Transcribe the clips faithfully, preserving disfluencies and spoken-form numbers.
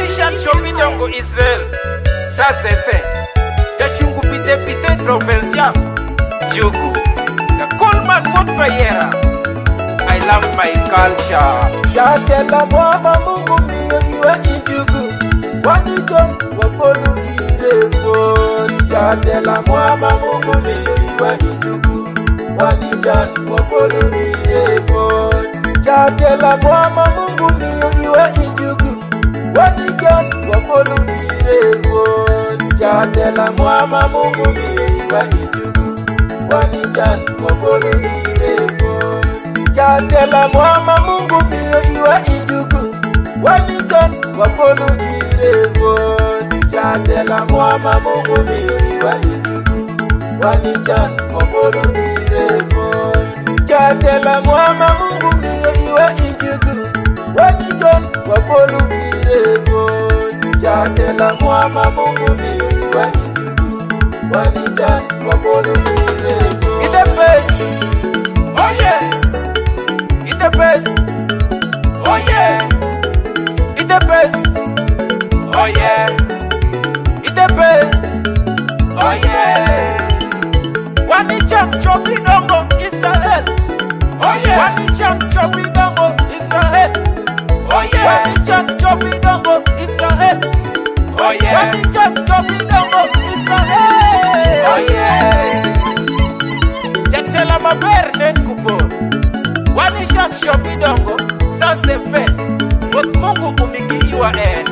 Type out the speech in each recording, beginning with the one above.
Wanishan shopi dongo Israel. Ça c'est fait. Jashungu pite pite provincial. Jugu. The Coleman Wood Bayera. I love my culture. Jatela mwama mungu miyo iwe ijugu. Wanijon wapolu irefon. Jatela mwama mungu miyo iwe ijugu. Wanijan wapolu irefon. Jatela mwama mungu miyo iwe ijugu. Wanijan wapolu irefon. Jatela mwama mungu miyo iwe ijugu. Wanijan wapolu irefon. Jatela mwama mungu miyo iwe ijugu. Wanijan wapolu irefon. Jatela mwama mungu miyo iwe ijugu. Wanijan wapolu irefon. Jatela mwama mungu miyo iwe ijugu. Wanijan wapolu irefon. Jatela mwama mungu miyo iwe ijugu. Wanijan wapolu irefon. It's the best. Oh yeah. It's the best. Oh yeah. It's the best. Oh yeah. It's the best. Oh yeah. Wanishan shopi dongo Israel. Oh yeah. Wanishan shopi dongo Israel. Oh yeah. Wanishan shopi dongo Israel. Oh yeah. Wanishan shopi dongo Israel. Oh yeah. Jatela maberne kupo. Wanishan shopi dongo. Ça c'est fait. Wot mungu umiki iwa en.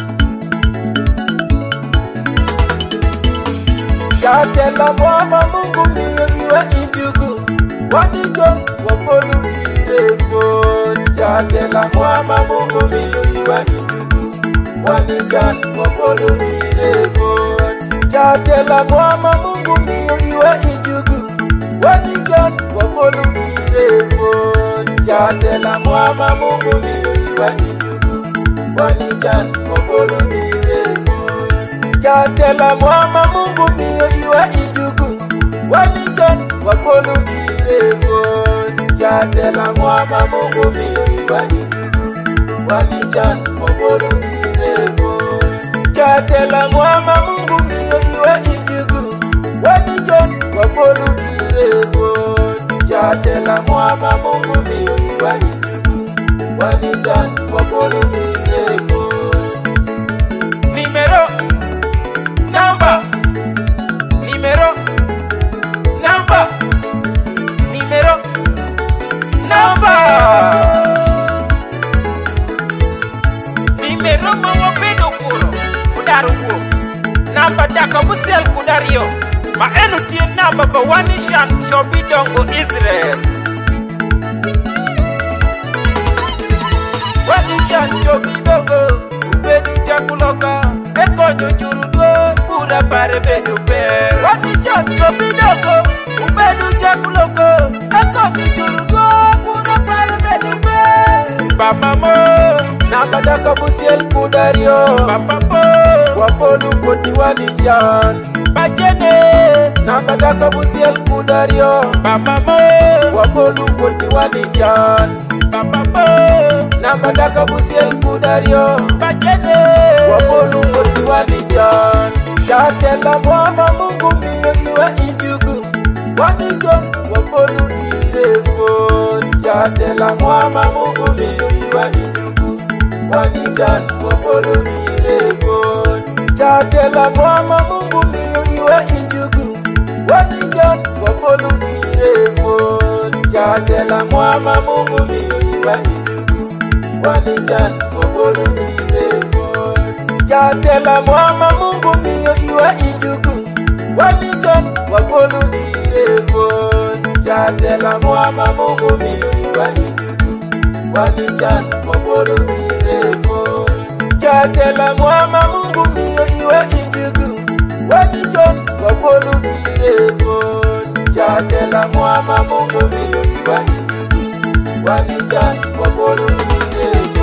Jatela mwama mungu miyo iwe ijugu. Wanijon wapolu irefon. Jatela mwama mungu miyo iwe ijugu. Wanijan wapolu irefon. Jatela mwama mungu miyo iwe ijugu. Wanijan wapolu irefon. Jatela mwama mungu miyo iwe ijugu. Wanijan wapolu irefon. Jatela mwama mungu miyo iwe ijugu. Wanijan wapolu irefon. Jatela mwama mungu miyo iwe ijugu. Wanijan wapolu irefon. Jatela mwama mungu miyo iwe ijugu. Wanijan wapolu irefon. Jatela mwama mungu miyo iwe ijugu. Wanijan wapolu irefon. Numero. Number. Numero. Number. Numero. Number. Numero mawa bedo kuro. Kudaru kuro. Number daka busel kudario. Ma enu tie number ba Wanishan shopi dongo Israel. Wanishan shopi dongo. Ubedu jakuloka. Eko nyujurudo. Kura pare bedu pe. Wanishan shopi dongo. Ubedu jakuloko. Eko nyujurudo. Kura pare bedu pe. Bamamo. Namba daka busiel kudario. Papapo. Wapolu foti Wanishan. Bajene. Namba daka busiel kudario. Bamamo. Wapolu foti Wanishan. Papapo. Namba daka busiel kudario. Bajene. Wapolu foti Wanishan. Jatela mwama mungu miyo iwe ijugu. Wanijan wapolu irefon. Jatela mwama mungu miyo iwe ijugu. Wanijan wapolu irefon. Jatela mwama mungu miyo iwe ijugu. Wanijan wapolu irefon. Jatela mwama mungu miyo iwe ijugu. Wanijan wapolu irefon. Jatela mwama mungu miyo iwe ijugu. Wanijan wapolu irefon. Jatela mwama mungu miyo iwe ijugu. Wanijan wapolu irefon. Jatela mwama mungu miyo iwe ijugu. Wanijan wapolu irefon. Jatela mwama mungu miyo iwe ijugu. Wanijan wapolu irefon.